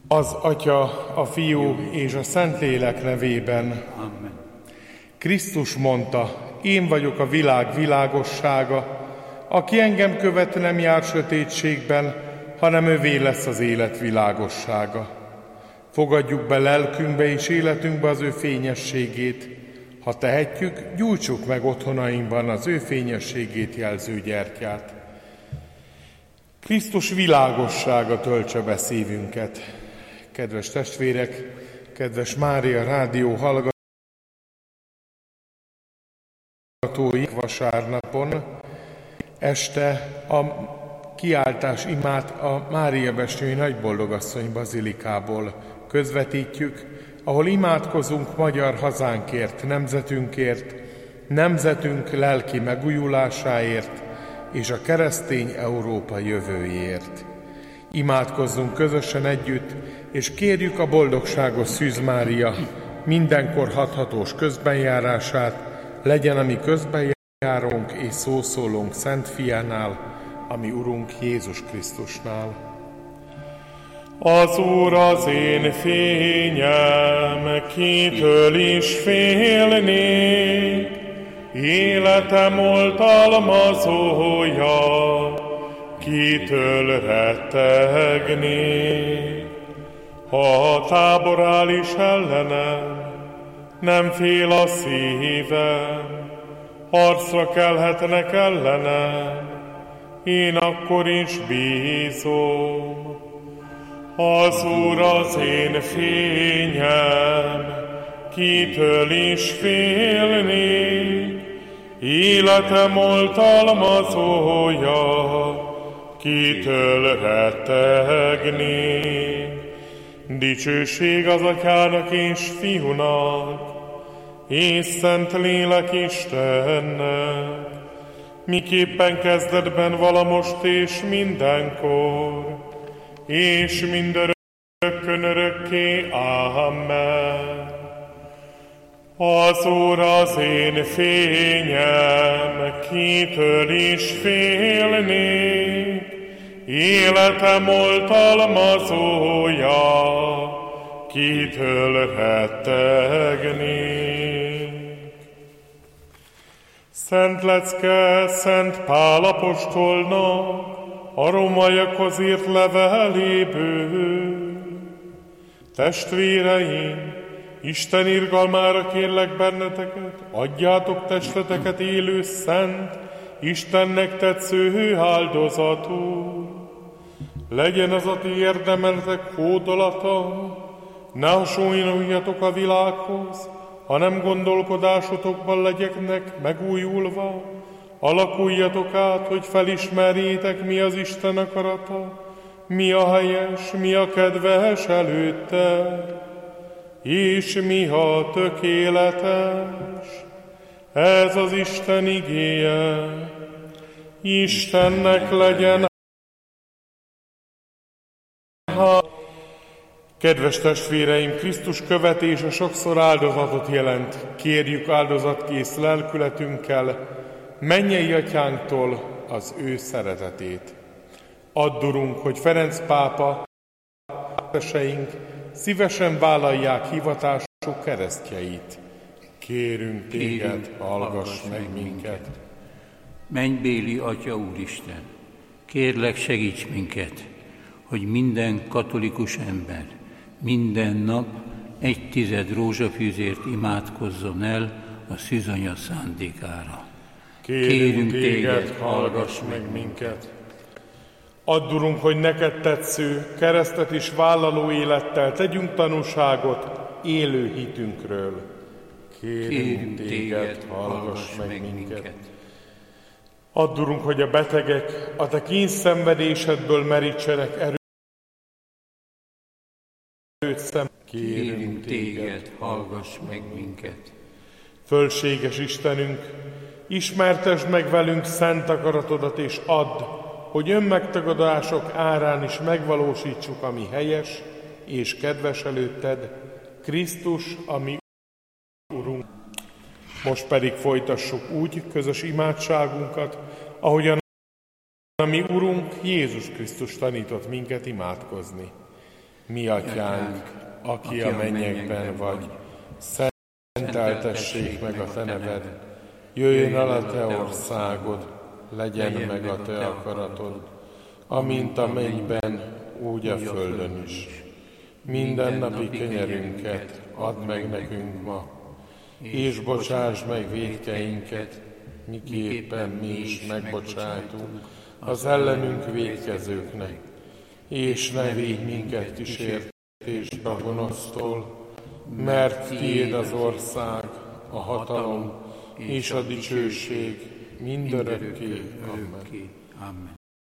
Az Atya, a Fiú és a Szentlélek nevében. Amen. Krisztus mondta, én vagyok a világ világossága, aki engem követ, nem jár sötétségben, hanem övé lesz az élet világossága. Fogadjuk be lelkünkbe és életünkbe az ő fényességét. Ha tehetjük, gyújtsuk meg otthonainkban az ő fényességét jelző gyertyát. Krisztus világossága töltse be szívünket. Kedves testvérek, kedves Mária Rádió hallgatói, vasárnapon este a kiáltás imát a Máriabestői Nagyboldogasszony bazilikából közvetítjük, ahol imádkozunk magyar hazánkért, nemzetünkért, nemzetünk lelki megújulásáért és a keresztény Európa jövőjéért. Imádkozzunk közösen együtt, és kérjük a boldogságos Szűz Mária mindenkor hathatós közbenjárását, legyen a mi közbenjárónk és szószólónk Szent Fiánál, a mi Urunk Jézus Krisztusnál. Az Úr az én fényem, kitől is félnék, életem oltalmazója, kitől rettegnék. Ha a tábor áll is ellenem, nem fél a szívem, harcra kelhetnek ellenem, én akkor is bízom. Az Úr az én fényem, kitől is félnék, életem oltalmazója, kitől rettegnék. Dicsőség az Atyának és Fiúnak, és Szent Lélek Istennek, miképpen kezdetben vala most és mindenkor, és mindörökkön örökké. Amen. Az Úr az én fényem, kitől is félnék, életem oltalmazója, kitől rettegnék. Szent lecke Szent Pál apostolnak a rómaiakhoz írt leveléből. Testvéreim, Isten irgalmára kérlek benneteket, adjátok testleteket élő, szent, Istennek tetsző áldozatul. Legyen az a ti érdemeletek hódolata, ne hasonluljatok a világhoz, hanem gondolkodásotokban legyenek megújulva, alakuljatok át, hogy felismerjétek, mi az Isten akarata, mi a helyes, mi a kedves előtte, és mi a tökéletes. Ez az Isten igéje. Istennek legyen. Kedves testvéreim, Krisztus követése sokszor áldozatot jelent. Kérjük áldozatkész lelkületünkkel mennyei Atyánktól az ő szeretetét. Add, Urunk, hogy Ferenc pápa teseink szívesen vállalják hivatásuk keresztjeit. Kérünk téged, hallgass meg minket. Mennybéli Atya Úristen, kérlek, segíts minket, hogy minden katolikus ember minden nap 1/10 rózsafűzért imádkozzon el a szűzanya szándékára. Kérünk téged, hallgass meg minket. Add, Urunk, hogy neked tetsző, keresztet is vállaló élettel tegyünk tanúságot élő hitünkről. Kérünk téged, hallgass meg minket. Add, Urunk, hogy a betegek a te kényszenvedésedből merítsenek erőt. Kérünk téged, hallgass meg minket. Fölséges Istenünk, ismertesd meg velünk szent akaratodat, és add, hogy önmegtagadások árán is megvalósítsuk, ami helyes és kedves előtted, Krisztus, a mi Urunk. Most pedig folytassuk úgy közös imádságunkat, ahogyan a mi Urunk Jézus Krisztus tanított minket imádkozni. Mi atyánk, aki a mennyekben vagy, szenteltessék meg a te neved, jöjjön el a te országod, legyen meg a te akaratod, amint a mennyben, úgy a földön is. Mindennapi kenyerünket add meg nekünk ma, és bocsáss meg vétkeinket, miképpen mi is megbocsájtunk az ellenünk vétkezőknek, és ne védj minket kísértésbe a gonosztól, mert tiéd az ország, a hatalom és a dicsőség mindörökké. Amen.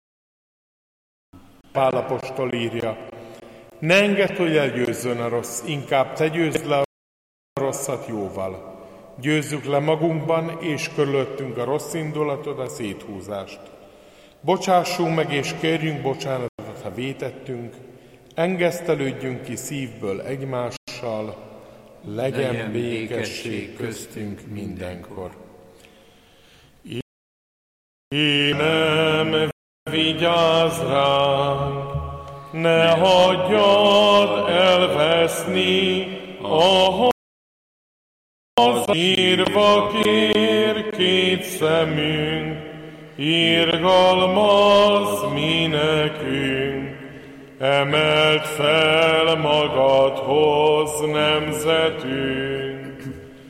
Pál apostol írja: ne engedd, hogy elgyőzzön a rossz, inkább te győzd le a rosszat jóval. Győzzük le magunkban és körülöttünk a rossz indulatot, a széthúzást. Bocsássunk meg és kérjünk bocsánatot, ha vétettünk, engesztelődjünk ki szívből egymással, legyen békesség köztünk mindenkor. Énem, vigyázz ránk, ne hagyjad elveszni a írva kér két szemünk, irgalmazz mi nekünk. Emeld fel magadhoz nemzetünk,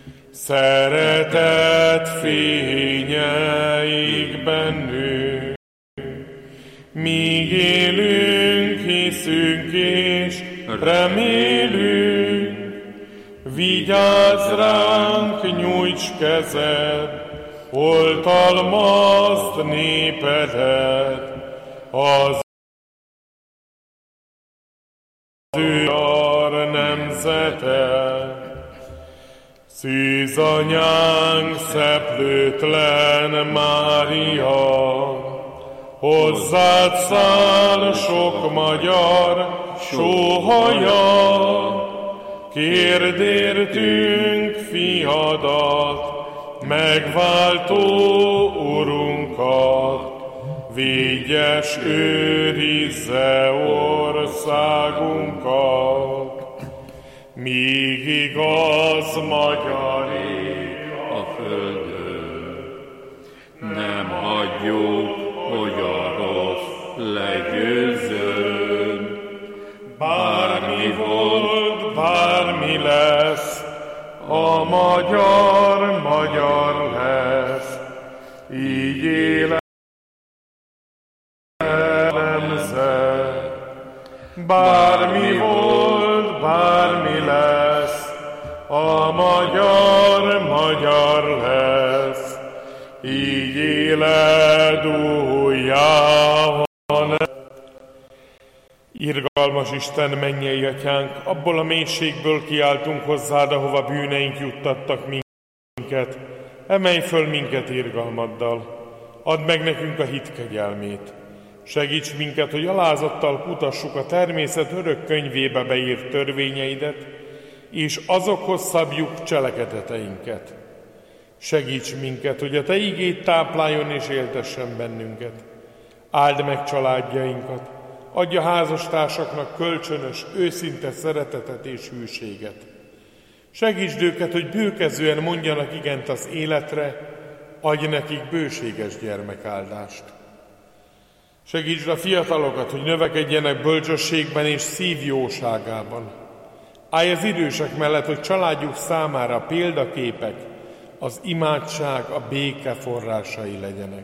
szeretet fényeik bennünk. Míg élünk, hiszünk és remélünk, vigyázz ránk, nyújts kezed, oltalmazd népedet, az ő nemzetet. Szűz anyánk, szeplőtlen Mária, hozzád száll sok magyar sóhaja. Kérd értünk fiadat, megváltó Urunkat, végyes őrizze országunkat. Míg igaz magyaré a földön, nem hagyjuk, hogy a rossz legyőzzön. Bármi volt, bármi lesz, a magyar magyar lesz, így él nemzet. Bármi volt, bármi lesz, a magyar magyar lesz, így éled újjá. Irgalmas Isten, mennyei atyánk, abból a mélységből kiáltunk hozzád, ahova bűneink juttattak minket. Emelj föl minket irgalmaddal, add meg nekünk a hit kegyelmét. Segíts minket, hogy alázattal kutassuk a természet örök könyvébe beírt törvényeidet, és azokhoz szabjuk cselekedeteinket. Segíts minket, hogy a te igéd tápláljon és éltessen bennünket. Áld meg családjainkat, adj a házastársaknak kölcsönös, őszinte szeretetet és hűséget. Segítsd őket, hogy bőkezően mondjanak igent az életre, adj nekik bőséges gyermekáldást. Segítsd a fiatalokat, hogy növekedjenek bölcsességben és szívjóságában. Állj az idősek mellett, hogy családjuk számára példaképek, az imádság, a béke forrásai legyenek.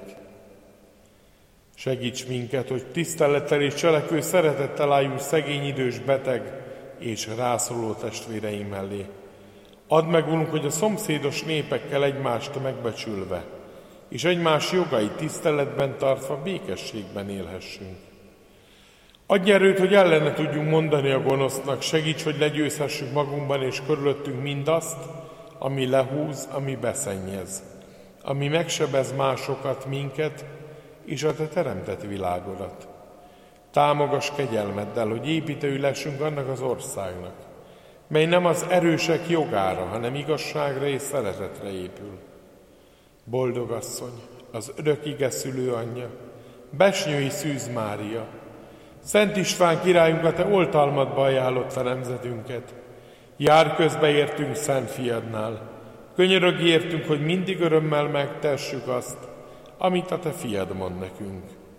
Segíts minket, hogy tisztelettel és cselekvő szeretettel álljunk szegény, idős, beteg és rászoruló testvéreink mellé. Add meg, Urunk, hogy a szomszédos népekkel egymást megbecsülve, és egymás jogait tiszteletben tartva békességben élhessünk. Adj erőt, hogy ellene tudjunk mondani a gonosznak, segíts, hogy legyőzhessük magunkban és körülöttünk mindazt, ami lehúz, ami beszennyez, ami megsebez másokat, minket és a te teremtett világodat. Támogass kegyelmeddel, hogy építői lessünk annak az országnak, mely nem az erősek jogára, hanem igazságra és szeretetre épül. Boldog asszony, az örök ige szülő anyja, Besnyői Szűz Mária, Szent István királyunk, a te oltalmadba ajánlotta nemzetünket. Jár közbe értünk Szent Fiadnál. Könyörögj értünk, hogy mindig örömmel megtessük azt, amit a te fiad mond nekünk.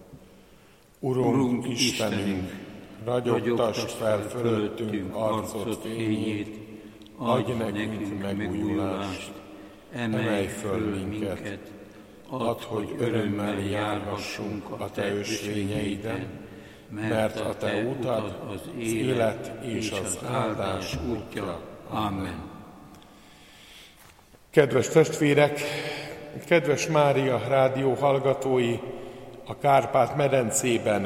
Urunk Istenünk, ragyogtasd fel fölöttünk arcod fényét, adj nekünk megújulást, emelj föl minket, add, hogy örömmel járhassunk a te ösvényeiden, mert a te utad az élet és az áldás útja. Amen. Kedves testvérek, kedves Mária rádió hallgatói, a Kárpát-medencében,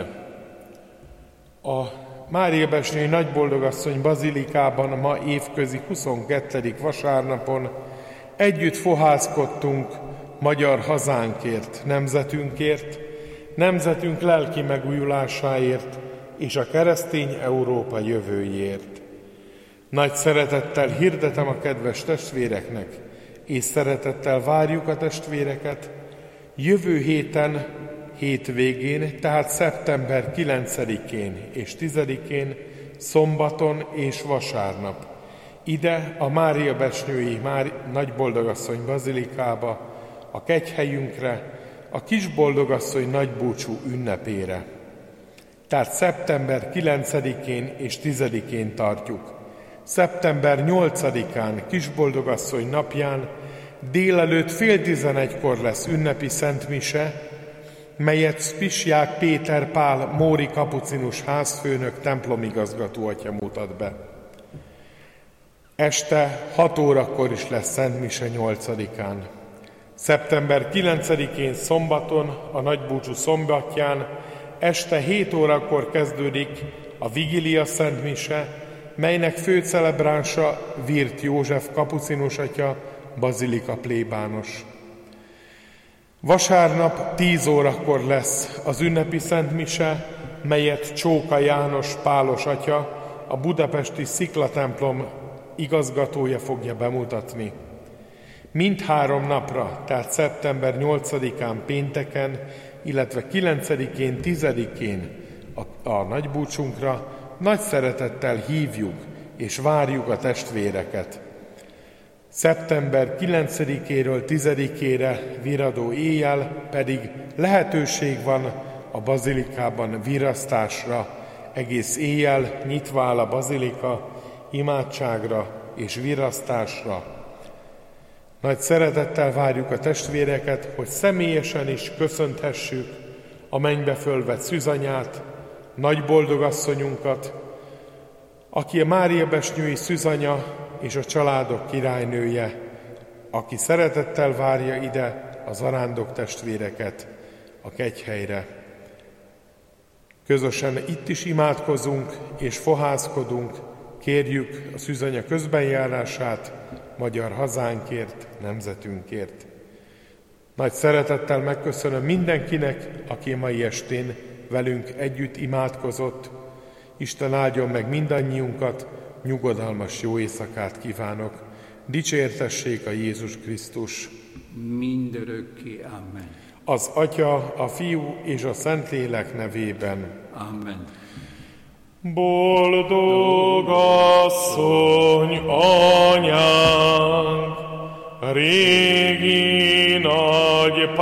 a Máriabecsnyi Nagyboldogasszony bazilikában ma évközi 22. vasárnapon együtt fohászkodtunk magyar hazánkért, nemzetünk lelki megújulásáért és a keresztény Európa jövőjéért. Nagy szeretettel hirdetem a kedves testvéreknek, és szeretettel várjuk a testvéreket jövő héten, hétvégén, tehát szeptember 9-én és 10-én, szombaton és vasárnap ide a Máriabecsnyi Nagyboldogasszony bazilikába, a kegyhelyünkre, a Kisboldogasszony nagybúcsú ünnepére. Tehát szeptember 9-én és 10-én tartjuk. Szeptember 8-án, Kisboldogasszony napján délelőtt 10:30-kor lesz ünnepi szentmise, melyet Spisják Péter Pál móri kapucinus házfőnök templomigazgató atya mutat be. Este 6 órakor is lesz szentmise 8-án. Szeptember 9-én szombaton, a nagybúcsú szombatján este 7 órakor kezdődik a Vigília szentmise, melynek főcelebránsa Virt József kapucinus atya, bazilika plébános. Vasárnap 10 órakor lesz az ünnepi szentmise, melyet Csóka János pálos atya, a budapesti sziklatemplom igazgatója fogja bemutatni. Mindhárom napra, tehát szeptember 8-án pénteken, illetve 9-én, 10-én a nagybúcsunkra nagy szeretettel hívjuk és várjuk a testvéreket. Szeptember 9-éről 10-ére viradó éjjel pedig lehetőség van a bazilikában virasztásra, egész éjjel nyitva áll a bazilika imádságra és virasztásra. Nagy szeretettel várjuk a testvéreket, hogy személyesen is köszönthessük a mennybe fölvett szűzanyát, Nagyboldogasszonyunkat, aki a Máriabecsnyi szűzanya és a családok királynője, aki szeretettel várja ide a zarándok testvéreket a kegyhelyre. Közösen itt is imádkozunk és fohászkodunk, kérjük a szűzanya közbenjárását magyar hazánkért, nemzetünkért. Nagy szeretettel megköszönöm mindenkinek, aki mai estén velünk együtt imádkozott. Isten áldjon meg mindannyiunkat, nyugodalmas jó éjszakát kívánok. Dicsértessék a Jézus Krisztus. Mindörökké. Amen. Az Atya, a Fiú és a Szentlélek nevében. Amen. Boldog asszony, anyánk, régi nagy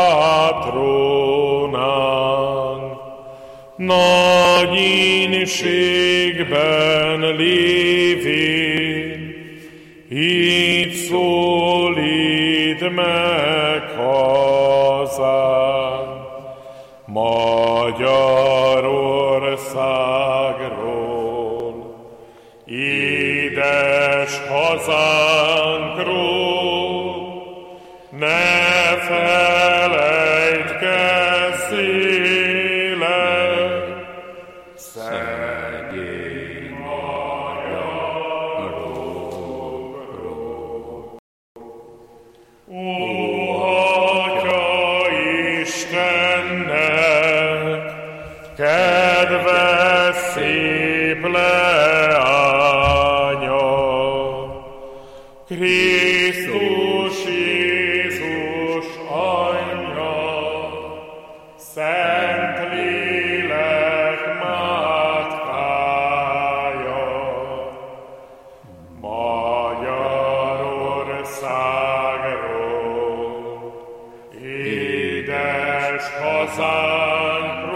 pátronánk, nagy ínségben lévén, így szólíd meg hazánk, Magyarországról, édes hazánkról, ne felejtkezzél, szegény magyarokról. Ó, Atya Istennek, kedves szép leánya, Krisztus Jézus anyja, Szentlélek már hazánk